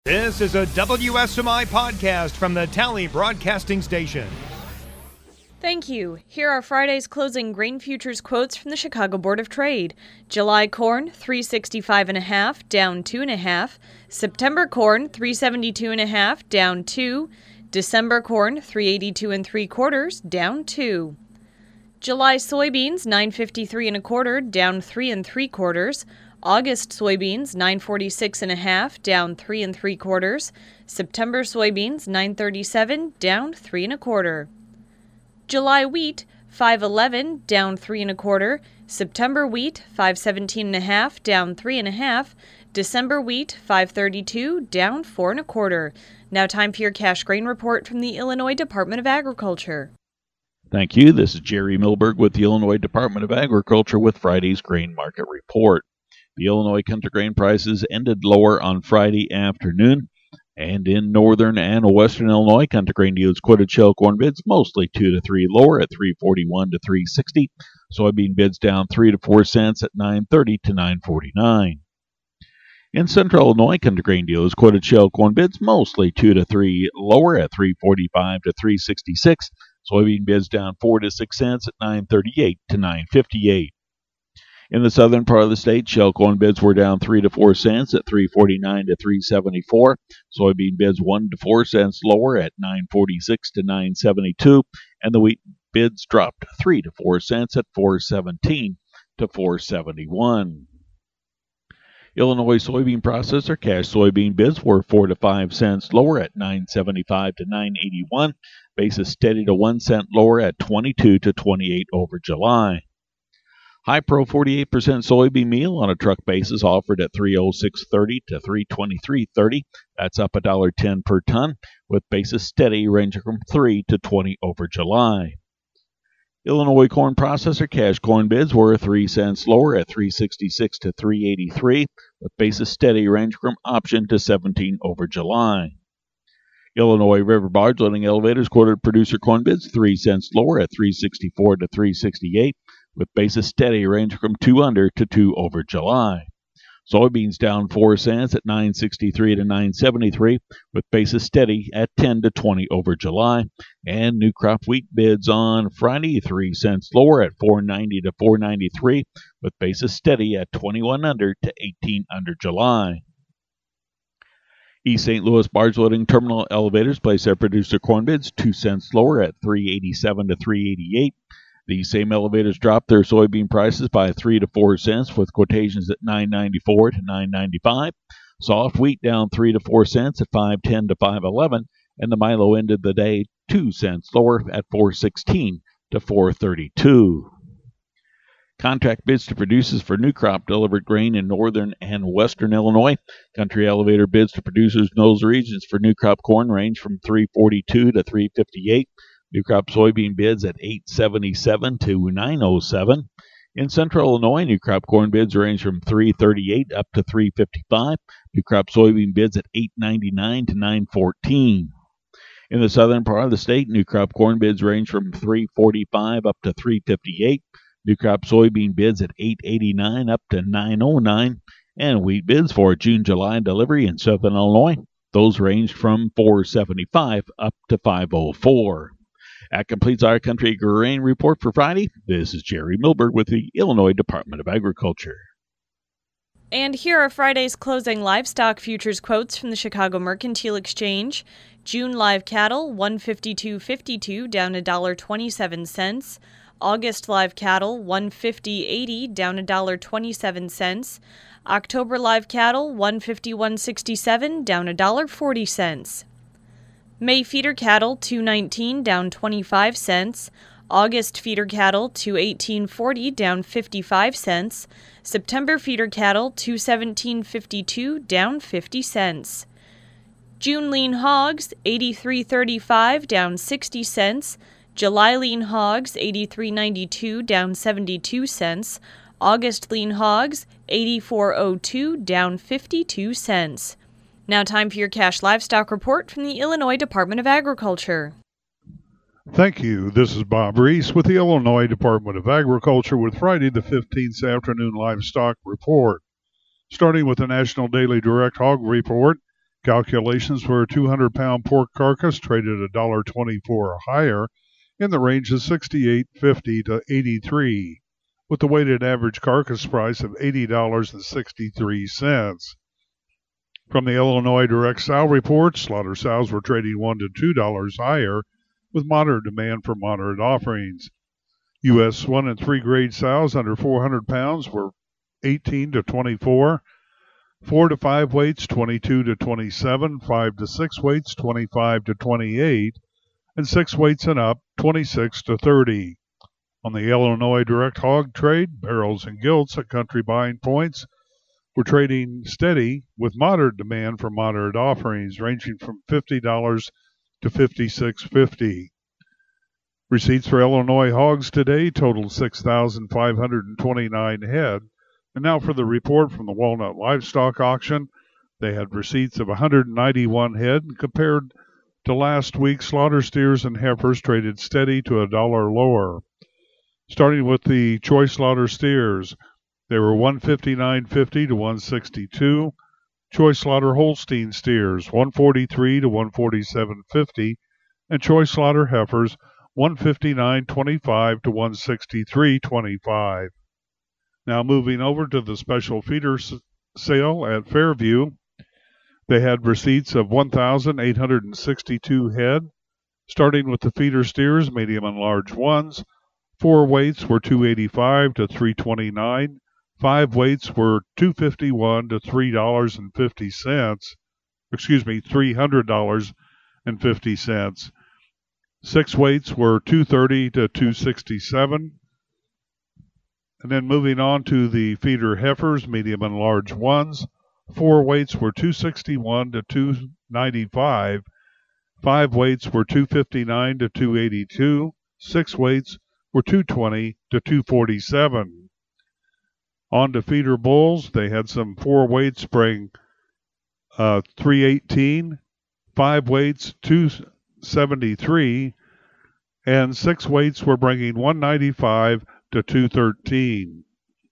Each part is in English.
This is a WSMI podcast from the Tally Broadcasting Station. Thank you. Here are Friday's closing grain futures quotes from the Chicago Board of Trade. July corn, $365.5, down 2.5. September corn, $372.5, down 2. December corn, $382.75, down 2. July soybeans, $953.25, down 3.75. August soybeans, $946.5, down 3.75. September soybeans, $937, down 3.25. July wheat, $511, down 3.25. September wheat, $517.5, down 3.5. December wheat, $532, down 4.25. Now time for your cash grain report from the Illinois Department of Agriculture. Thank you. This is Jerry Milberg with the Illinois Department of Agriculture with Friday's grain market report. The Illinois country grain prices ended lower on Friday afternoon, and in northern and western Illinois, country grain yields quoted shell corn bids mostly 2 to 3 lower at 341 to 360. Soybean bids down 3 to 4 cents at 930 to 949. In central Illinois, country grain dealers quoted shell corn bids mostly 2 to 3 lower at 345 to 366. Soybean bids down 4 to 6 cents at 938 to 958. In the southern part of the state, shell corn bids were down 3 to 4 cents at 349 to 374. Soybean bids 1 to 4 cents lower at 946 to 972, and the wheat bids dropped 3 to 4 cents at 417 to 471. Illinois soybean processor cash soybean bids were 4 to 5 cents lower at 975 to 981. Basis steady to 1 cent lower at 22 to 28 over July. High Pro 48% soybean meal on a truck basis offered at $306.30 to $323.30. That's up $1.10 per ton, with basis steady ranging from 3 to 20 over July. Illinois corn processor cash corn bids were 3 cents lower at $366 to $383, with basis steady ranging from option to 17 over July. Illinois river barge loading elevators quoted producer corn bids 3 cents lower at $364 to $368, with basis steady ranging from 2 under to 2 over July. Soybeans down 4 cents at $963 to $973, with basis steady at 10 to 20 over July. And new crop wheat bids on Friday 3 cents lower at $490 to $493, with basis steady at 21 under to 18 under July. East St. Louis barge loading terminal elevators placed their producer corn bids 2 cents lower at $387 to $388. These same elevators dropped their soybean prices by 3 to 4 cents, with quotations at $9.94 to $9.95. Soft wheat down 3 to 4 cents at $5.10 to $5.11, and the Milo ended the day 2 cents lower at $4.16 to $4.32. Contract bids to producers for new crop delivered grain in northern and western Illinois. Country elevator bids to producers in those regions for new crop corn range from $342 to $358. New crop soybean bids at $877 to $907. In central Illinois, new crop corn bids range from $338 up to $355. New crop soybean bids at $899 to $914. In the southern part of the state, new crop corn bids range from $345 up to $358. New crop soybean bids at $889 up to $909. And wheat bids for June-July delivery in southern Illinois, those ranged from $475 up to $504. That completes our country grain report for Friday. This is Jerry Milberg with the Illinois Department of Agriculture. And here are Friday's closing livestock futures quotes from the Chicago Mercantile Exchange. June live cattle, $152.52, down $1.27. August live cattle, $150.80, down $1.27. October live cattle, $151.67, down $1.40. May feeder cattle, $2.19, down 25 cents. August feeder cattle, $218.40, down 55 cents. September feeder cattle, $217.52, down 50 cents. June lean hogs, $83.35, down 60 cents. July lean hogs, $83.92, down 72 cents. August lean hogs, $84.02, down 52 cents. Now time for your cash livestock report from the Illinois Department of Agriculture. Thank you. This is Bob Reese with the Illinois Department of Agriculture with Friday the 15th afternoon livestock report. Starting with the National Daily Direct Hog Report, Calculations for a 200-pound pork carcass traded $1.24 higher in the range of $68.50 to $83, with the weighted average carcass price of $80.63. From the Illinois Direct Sow Report, slaughter sows were trading $1 to $2 higher, with moderate demand for moderate offerings. U.S. 1 and 3 grade sows under 400 pounds were 18 to 24, 4 to 5 weights 22 to 27, 5 to 6 weights 25 to 28, and 6 weights and up 26 to 30. On the Illinois Direct Hog Trade, barrels and gilts at country buying points were trading steady with moderate demand for moderate offerings ranging from $50 to $56.50. Receipts for Illinois hogs today totaled 6,529 head. And now for the report from the Walnut Livestock Auction. They had receipts of 191 head, and compared to last week, slaughter steers and heifers traded steady to $1 lower. Starting with the choice slaughter steers, they were $159.50 to $162. Choice slaughter Holstein steers, $143 to $147.50, and choice slaughter heifers, $159.25 to $163.25. Now moving over to the special feeder sale at Fairview, they had receipts of 1,862 head. Starting with the feeder steers, medium and large ones, 4 weights were $285 to $329. 5 weights were $251 to $3.50. $300.50. 6 weights were $230 to $267. And then moving on to the feeder heifers, medium and large ones, 4 weights were $261 to $295. 5 weights were $259 to $282. 6 weights were $220 to $247. On to feeder bulls, they had some 4 weights bring $318, 5 weights $273, and 6 weights were bringing $195 to $213.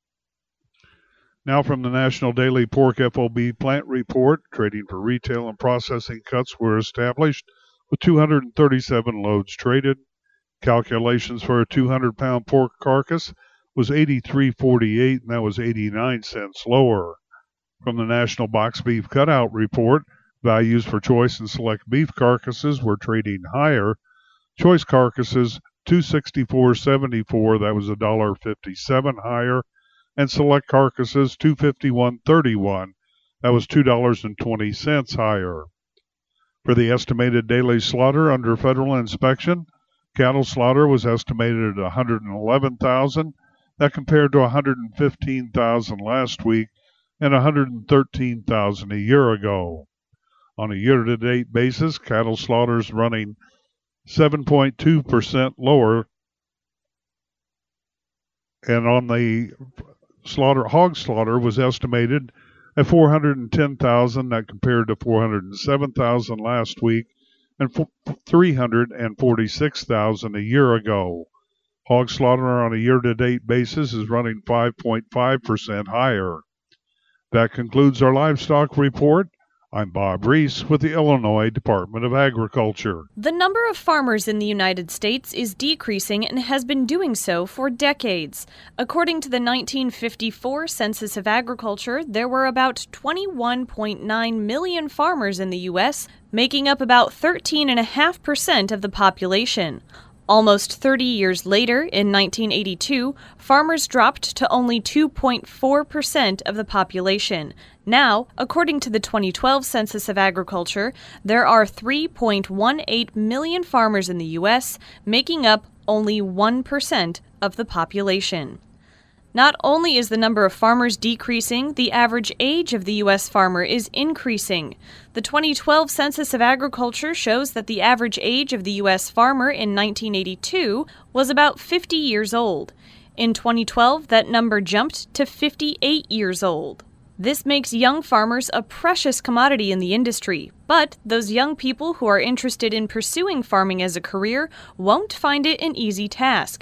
Now from the National Daily Pork FOB Plant Report, trading for retail and processing cuts were established with 237 loads traded. Calculations for a 200-pound pork carcass was $83.48, and that was 89 cents lower. From the National Box Beef Cutout Report, values for choice and select beef carcasses were trading higher. Choice carcasses $264.74, that was $1.57 higher, and select carcasses $251.31, that was $2.20 higher. For the estimated daily slaughter under federal inspection, cattle slaughter was estimated at 111,000. That compared to 115,000 last week and 113,000 a year ago. On a year-to-date basis, cattle slaughter is running 7.2% lower, and on the hog slaughter was estimated at 410,000. That compared to 407,000 last week and 346,000 a year ago. Hog slaughter on a year-to-date basis is running 5.5% higher. That concludes our livestock report. I'm Bob Reese with the Illinois Department of Agriculture. The number of farmers in the United States is decreasing and has been doing so for decades. According to the 1954 Census of Agriculture, there were about 21.9 million farmers in the U.S., making up about 13.5% of the population. Almost 30 years later, in 1982, farmers dropped to only 2.4% of the population. Now, according to the 2012 Census of Agriculture, there are 3.18 million farmers in the U.S., making up only 1% of the population. Not only is the number of farmers decreasing, the average age of the U.S. farmer is increasing. The 2012 Census of Agriculture shows that the average age of the U.S. farmer in 1982 was about 50 years old. In 2012, that number jumped to 58 years old. This makes young farmers a precious commodity in the industry, but those young people who are interested in pursuing farming as a career won't find it an easy task.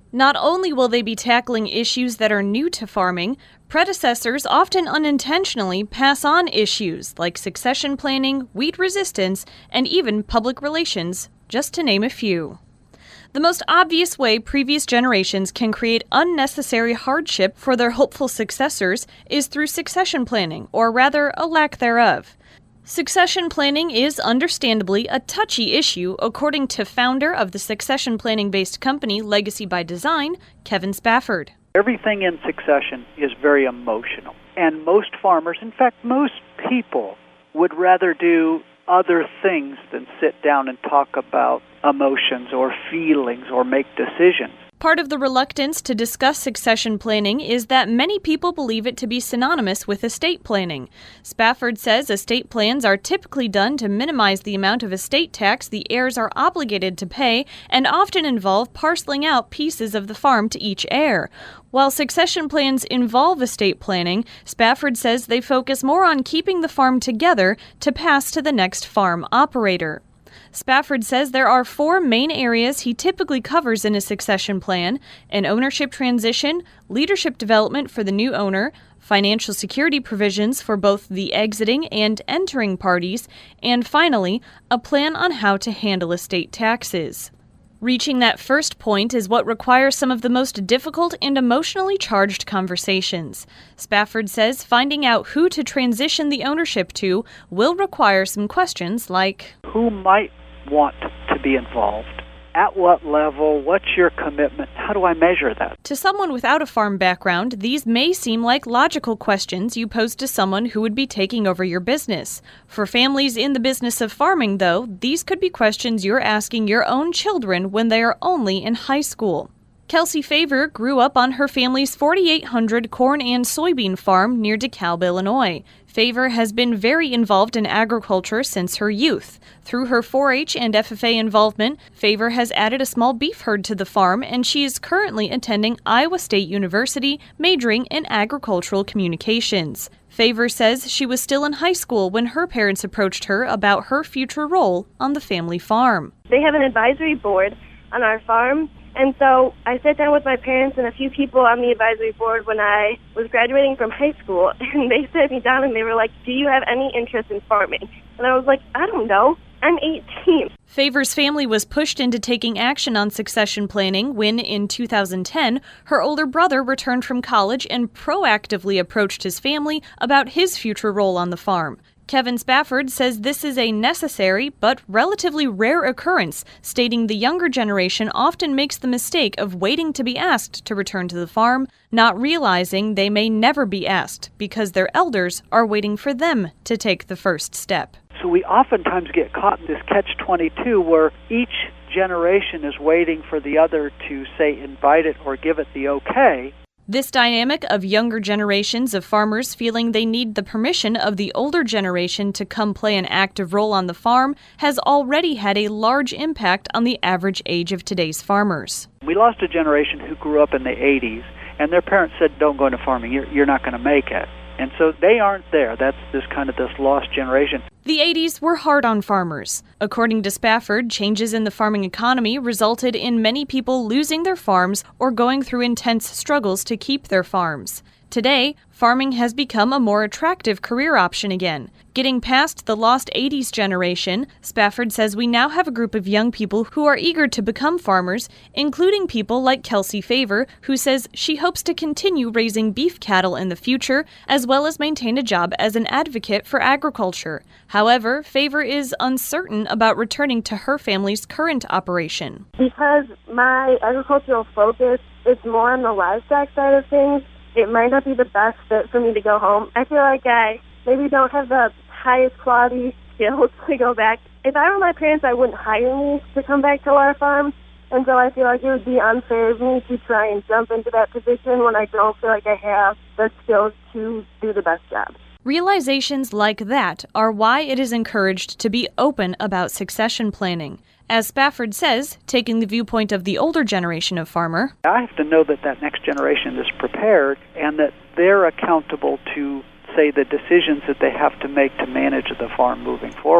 Not only will they be tackling issues that are new to farming, predecessors often unintentionally pass on issues like succession planning, weed resistance, and even public relations, just to name a few. The most obvious way previous generations can create unnecessary hardship for their hopeful successors is through succession planning, or rather, a lack thereof. Succession planning is understandably a touchy issue, according to founder of the succession planning-based company Legacy by Design, Kevin Spafford. Everything in succession is very emotional, and most farmers, in fact, most people, would rather do other things than sit down and talk about emotions or feelings or make decisions. Part of the reluctance to discuss succession planning is that many people believe it to be synonymous with estate planning. Spafford says estate plans are typically done to minimize the amount of estate tax the heirs are obligated to pay and often involve parceling out pieces of the farm to each heir. While succession plans involve estate planning, Spafford says they focus more on keeping the farm together to pass to the next farm operator. Spafford says there are 4 main areas he typically covers in a succession plan: an ownership transition, leadership development for the new owner, financial security provisions for both the exiting and entering parties, and finally, a plan on how to handle estate taxes. Reaching that first point is what requires some of the most difficult and emotionally charged conversations. Spafford says finding out who to transition the ownership to will require some questions like, who might want to be involved? At what level? What's your commitment? How do I measure that? To someone without a farm background, these may seem like logical questions you pose to someone who would be taking over your business. For families in the business of farming, though, these could be questions you're asking your own children when they are only in high school. Kelsey Favor grew up on her family's 4,800 corn and soybean farm near DeKalb, Illinois. Favor has been very involved in agriculture since her youth. Through her 4-H and FFA involvement, Favor has added a small beef herd to the farm, and she is currently attending Iowa State University, majoring in agricultural communications. Favor says she was still in high school when her parents approached her about her future role on the family farm. They have an advisory board on our farm. And so I sat down with my parents and a few people on the advisory board when I was graduating from high school, and they sat me down and they were like, do you have any interest in farming? And I was like, I don't know. I'm 18. Favor's family was pushed into taking action on succession planning when, in 2010, her older brother returned from college and proactively approached his family about his future role on the farm. Kevin Spafford says this is a necessary but relatively rare occurrence, stating the younger generation often makes the mistake of waiting to be asked to return to the farm, not realizing they may never be asked because their elders are waiting for them to take the first step. So we oftentimes get caught in this catch-22 where each generation is waiting for the other to, say, invite it or give it the okay. This dynamic of younger generations of farmers feeling they need the permission of the older generation to come play an active role on the farm has already had a large impact on the average age of today's farmers. We lost a generation who grew up in the 80s, and their parents said, don't go into farming, you're not going to make it. And so they aren't there. That's this lost generation. The 80s were hard on farmers. According to Spafford, changes in the farming economy resulted in many people losing their farms or going through intense struggles to keep their farms. Today, farming has become a more attractive career option again. Getting past the lost 80s generation, Spafford says we now have a group of young people who are eager to become farmers, including people like Kelsey Favor, who says she hopes to continue raising beef cattle in the future, as well as maintain a job as an advocate for agriculture. However, Favor is uncertain about returning to her family's current operation. Because my agricultural focus is more on the livestock side of things, it might not be the best fit for me to go home. I feel like I maybe don't have the highest quality skills to go back. If I were my parents, I wouldn't hire me to come back to our farm. And so I feel like it would be unfair of me to try and jump into that position when I don't feel like I have the skills to do the best job. Realizations like that are why it is encouraged to be open about succession planning. As Spafford says, taking the viewpoint of the older generation of farmer, I have to know that that next generation is prepared and that they're accountable to, say, the decisions that they have to make to manage the farm moving forward.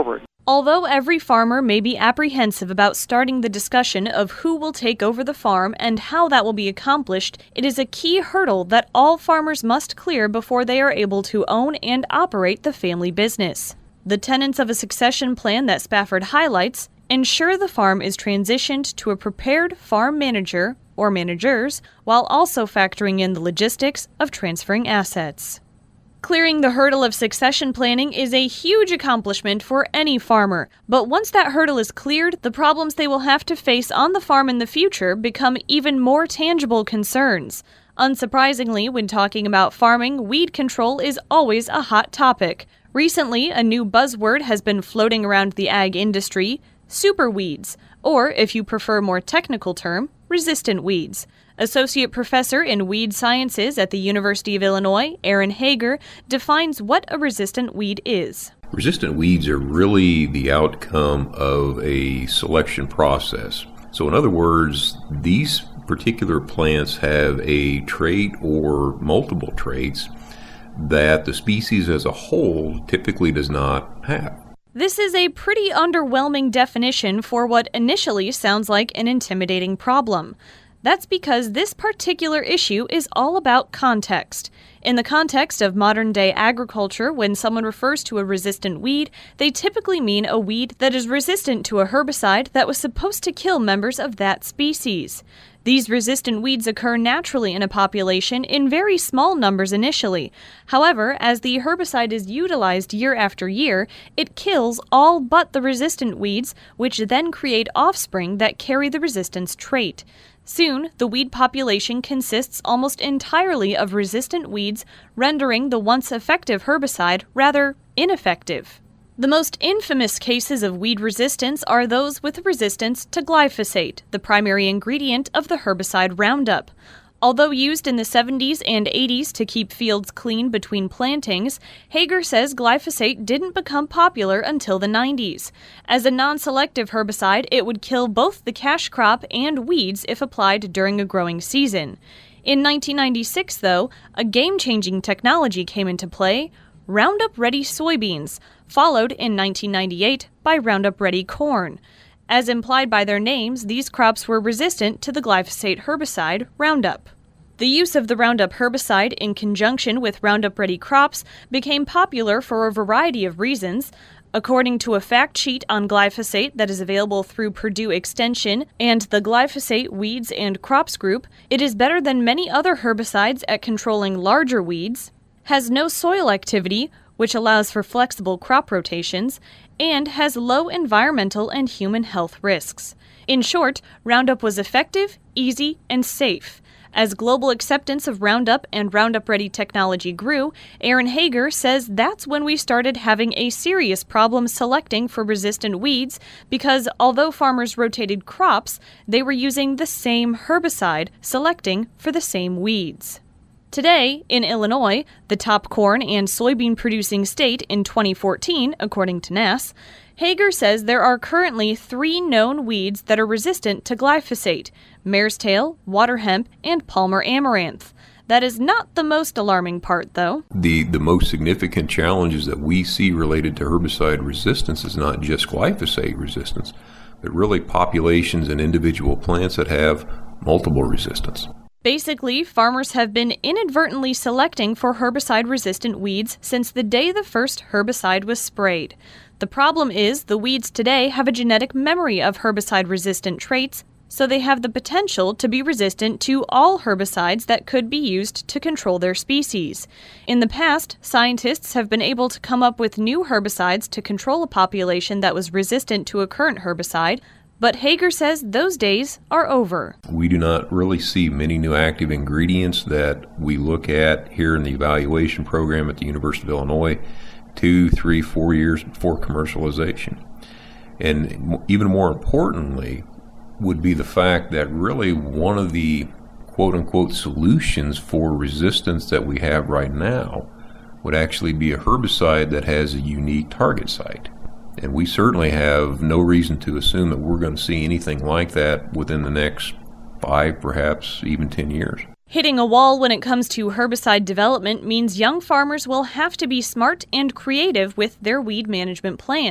Although every farmer may be apprehensive about starting the discussion of who will take over the farm and how that will be accomplished, it is a key hurdle that all farmers must clear before they are able to own and operate the family business. The tenets of a succession plan that Spafford highlights ensure the farm is transitioned to a prepared farm manager or managers, while also factoring in the logistics of transferring assets. Clearing the hurdle of succession planning is a huge accomplishment for any farmer, but once that hurdle is cleared, the problems they will have to face on the farm in the future become even more tangible concerns. Unsurprisingly, when talking about farming, weed control is always a hot topic. Recently, a new buzzword has been floating around the ag industry: superweeds, or if you prefer a more technical term, resistant weeds. Associate Professor in Weed Sciences at the University of Illinois, Aaron Hager, defines what a resistant weed is. Resistant weeds are really the outcome of a selection process. So in other words, these particular plants have a trait or multiple traits that the species as a whole typically does not have. This is a pretty underwhelming definition for what initially sounds like an intimidating problem. That's because this particular issue is all about context. In the context of modern-day agriculture, when someone refers to a resistant weed, they typically mean a weed that is resistant to a herbicide that was supposed to kill members of that species. These resistant weeds occur naturally in a population in very small numbers initially. However, as the herbicide is utilized year after year, it kills all but the resistant weeds, which then create offspring that carry the resistance trait. Soon, the weed population consists almost entirely of resistant weeds, rendering the once effective herbicide rather ineffective. The most infamous cases of weed resistance are those with resistance to glyphosate, the primary ingredient of the herbicide Roundup. Although used in the 70s and 80s to keep fields clean between plantings, Hager says glyphosate didn't become popular until the 90s. As a non-selective herbicide, it would kill both the cash crop and weeds if applied during a growing season. In 1996, though, a game-changing technology came into play: Roundup Ready soybeans, followed in 1998 by Roundup Ready corn. As implied by their names, these crops were resistant to the glyphosate herbicide Roundup. The use of the Roundup herbicide in conjunction with Roundup Ready crops became popular for a variety of reasons. According to a fact sheet on glyphosate that is available through Purdue Extension and the Glyphosate Weeds and Crops Group, it is better than many other herbicides at controlling larger weeds, has no soil activity, which allows for flexible crop rotations, and has low environmental and human health risks. In short, Roundup was effective, easy, and safe. As global acceptance of Roundup and Roundup Ready technology grew, Aaron Hager says that's when we started having a serious problem selecting for resistant weeds because although farmers rotated crops, they were using the same herbicide, selecting for the same weeds. Today, in Illinois, the top corn and soybean producing state in 2014, according to NASS, Hager says there are currently 3 known weeds that are resistant to glyphosate: mare's tail, water hemp, and Palmer amaranth. That is not the most alarming part, though. The most significant challenges that we see related to herbicide resistance is not just glyphosate resistance, but really populations and individual plants that have multiple resistance. Basically, farmers have been inadvertently selecting for herbicide-resistant weeds since the day the first herbicide was sprayed. The problem is the weeds today have a genetic memory of herbicide-resistant traits, so they have the potential to be resistant to all herbicides that could be used to control their species. In the past, scientists have been able to come up with new herbicides to control a population that was resistant to a current herbicide, but Hager says those days are over. We do not really see many new active ingredients that we look at here in the evaluation program at the University of Illinois 2, 3, 4 years before commercialization. And even more importantly would be the fact that really one of the quote-unquote solutions for resistance that we have right now would actually be a herbicide that has a unique target site. And we certainly have no reason to assume that we're going to see anything like that within the next 5, perhaps even 10 years. Hitting a wall when it comes to herbicide development means young farmers will have to be smart and creative with their weed management plans.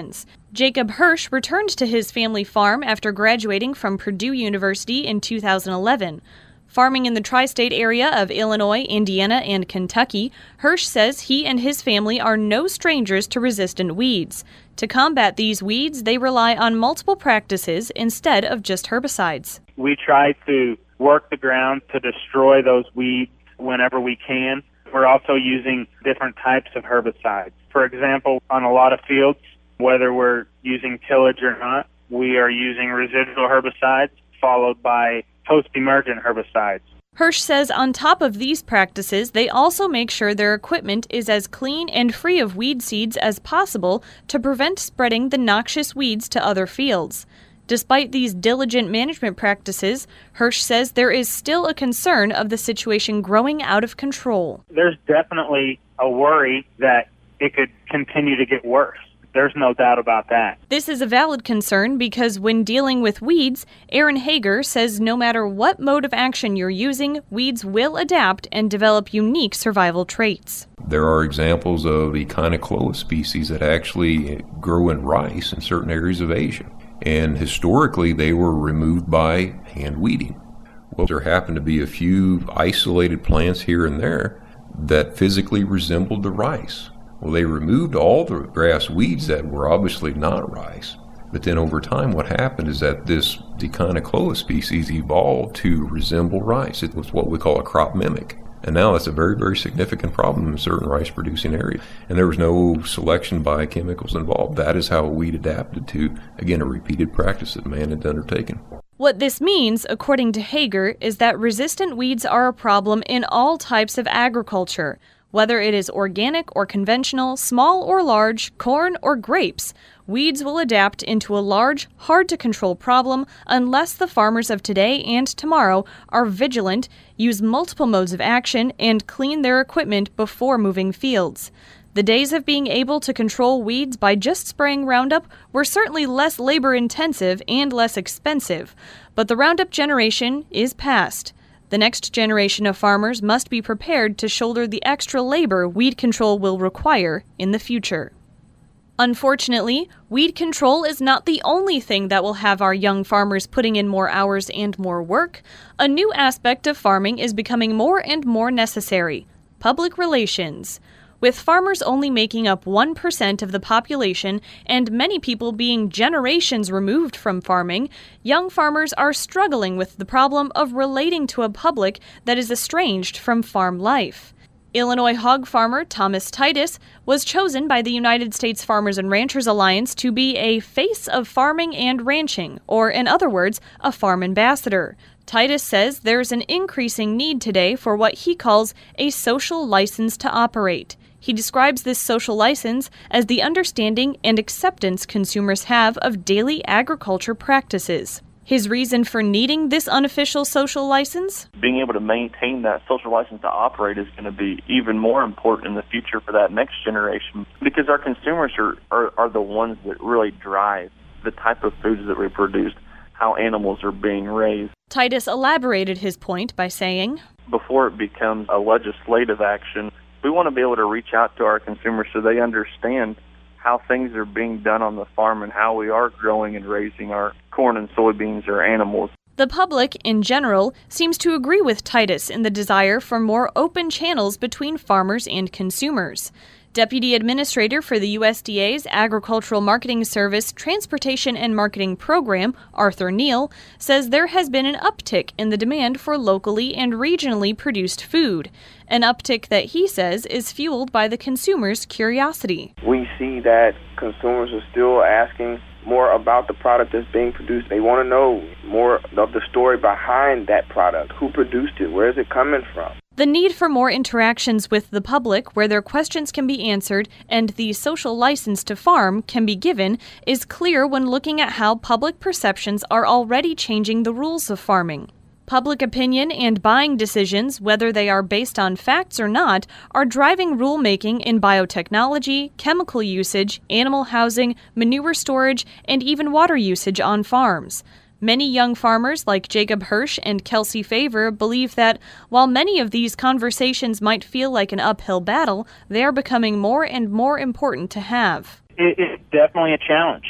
Jacob Hirsch returned to his family farm after graduating from Purdue University in 2011. Farming in the tri-state area of Illinois, Indiana, and Kentucky, Hirsch says he and his family are no strangers to resistant weeds. To combat these weeds, they rely on multiple practices instead of just herbicides. We try to work the ground to destroy those weeds whenever we can. We're also using different types of herbicides. For example, on a lot of fields, whether we're using tillage or not, we are using residual herbicides followed by post-emergent herbicides. Hirsch says on top of these practices, they also make sure their equipment is as clean and free of weed seeds as possible to prevent spreading the noxious weeds to other fields. Despite these diligent management practices, Hirsch says there is still a concern of the situation growing out of control. There's definitely a worry that it could continue to get worse. There's no doubt about that. This is a valid concern because when dealing with weeds, Aaron Hager says no matter what mode of action you're using, weeds will adapt and develop unique survival traits. There are examples of Echinocloa species that actually grow in rice in certain areas of Asia. And historically, they were removed by hand weeding. Well, there happened to be a few isolated plants here and there that physically resembled the rice. Well, they removed all the grass weeds that were obviously not rice. But then over time, what happened is that this Echinocloa species evolved to resemble rice. It was what we call a crop mimic. And now that's a very, very significant problem in certain rice-producing areas. And there was no selection by chemicals involved. That is how weed adapted to, again, a repeated practice that man had undertaken. What this means, according to Hager, is that resistant weeds are a problem in all types of agriculture. Whether it is organic or conventional, small or large, corn or grapes, weeds will adapt into a large, hard-to-control problem unless the farmers of today and tomorrow are vigilant, use multiple modes of action, and clean their equipment before moving fields. The days of being able to control weeds by just spraying Roundup were certainly less labor-intensive and less expensive, but the Roundup generation is past. The next generation of farmers must be prepared to shoulder the extra labor weed control will require in the future. Unfortunately, weed control is not the only thing that will have our young farmers putting in more hours and more work. A new aspect of farming is becoming more and more necessary: public relations. With farmers only making up 1% of the population and many people being generations removed from farming, young farmers are struggling with the problem of relating to a public that is estranged from farm life. Illinois hog farmer Thomas Titus was chosen by the United States Farmers and Ranchers Alliance to be a face of farming and ranching, or in other words, a farm ambassador. Titus says there's an increasing need today for what he calls a social license to operate. He describes this social license as the understanding and acceptance consumers have of daily agriculture practices. His reason for needing this unofficial social license? Being able to maintain that social license to operate is going to be even more important in the future for that next generation, because our consumers are the ones that really drive the type of foods that we produce, how animals are being raised. Titus elaborated his point by saying, before it becomes a legislative action, we want to be able to reach out to our consumers so they understand how things are being done on the farm and how we are growing and raising our corn and soybeans or animals. The public, in general, seems to agree with Titus in the desire for more open channels between farmers and consumers. Deputy Administrator for the USDA's Agricultural Marketing Service Transportation and Marketing Program, Arthur Neal, says there has been an uptick in the demand for locally and regionally produced food, an uptick that he says is fueled by the consumer's curiosity. We see that consumers are still asking more about the product that's being produced. They want to know more of the story behind that product. Who produced it? Where is it coming from? The need for more interactions with the public where their questions can be answered and the social license to farm can be given is clear when looking at how public perceptions are already changing the rules of farming. Public opinion and buying decisions, whether they are based on facts or not, are driving rulemaking in biotechnology, chemical usage, animal housing, manure storage, and even water usage on farms. Many young farmers like Jacob Hirsch and Kelsey Favor believe that while many of these conversations might feel like an uphill battle, they are becoming more and more important to have. It's definitely a challenge.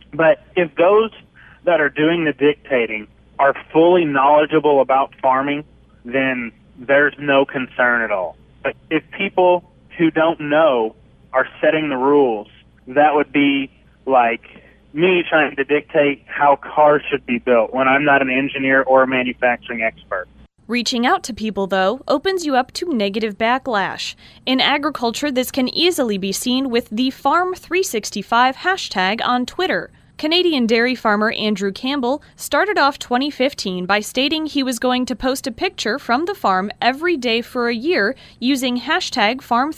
But if those that are doing the dictating are fully knowledgeable about farming, then there's no concern at all. But if people who don't know are setting the rules, that would be like me trying to dictate how cars should be built when I'm not an engineer or a manufacturing expert. Reaching out to people, though, opens you up to negative backlash. In agriculture, this can easily be seen with the Farm365 hashtag on Twitter. Canadian dairy farmer Andrew Campbell started off 2015 by stating he was going to post a picture from the farm every day for a year using hashtag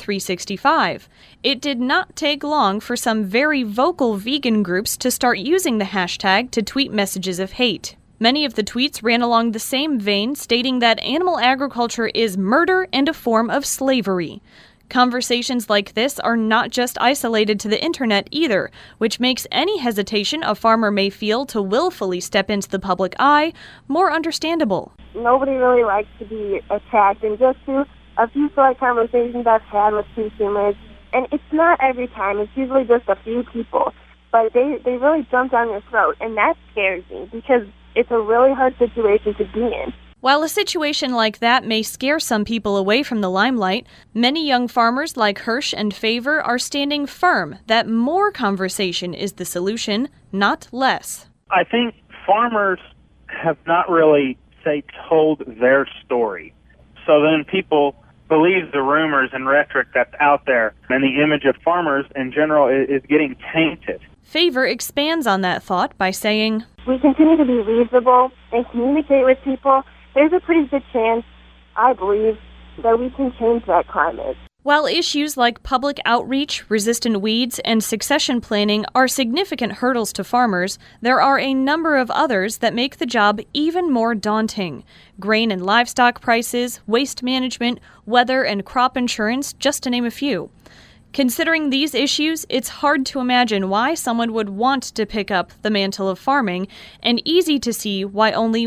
Farm365. It did not take long for some very vocal vegan groups to start using the hashtag to tweet messages of hate. Many of the tweets ran along the same vein, stating that animal agriculture is murder and a form of slavery. Conversations like this are not just isolated to the internet either, which makes any hesitation a farmer may feel to willfully step into the public eye more understandable. Nobody really likes to be attacked, and just through a few select conversations I've had with consumers, and it's not every time, it's usually just a few people, but they really jump down your throat, and that scares me because it's a really hard situation to be in. While a situation like that may scare some people away from the limelight, many young farmers like Hirsch and Favor are standing firm that more conversation is the solution, not less. I think farmers have not really, told their story. So then people believe the rumors and rhetoric that's out there, and the image of farmers in general is getting tainted. Favor expands on that thought by saying, we continue to be reasonable and communicate with people. There's a pretty good chance, I believe, that we can change that climate. While issues like public outreach, resistant weeds, and succession planning are significant hurdles to farmers, there are a number of others that make the job even more daunting. Grain and livestock prices, waste management, weather and crop insurance, just to name a few. Considering these issues, it's hard to imagine why someone would want to pick up the mantle of farming, and easy to see why only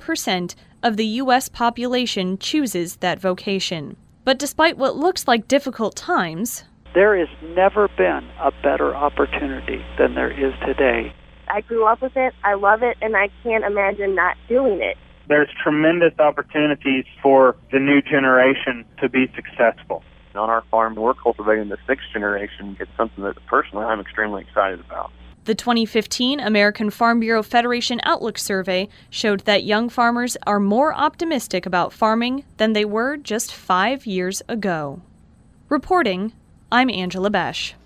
1% of the U.S. population chooses that vocation. But despite what looks like difficult times, there has never been a better opportunity than there is today. I grew up with it, I love it, and I can't imagine not doing it. There's tremendous opportunities for the new generation to be successful. On our farm, we're cultivating the sixth generation. It's something that personally I'm extremely excited about. The 2015 American Farm Bureau Federation Outlook Survey showed that young farmers are more optimistic about farming than they were just 5 years ago. Reporting, I'm Angela Besh.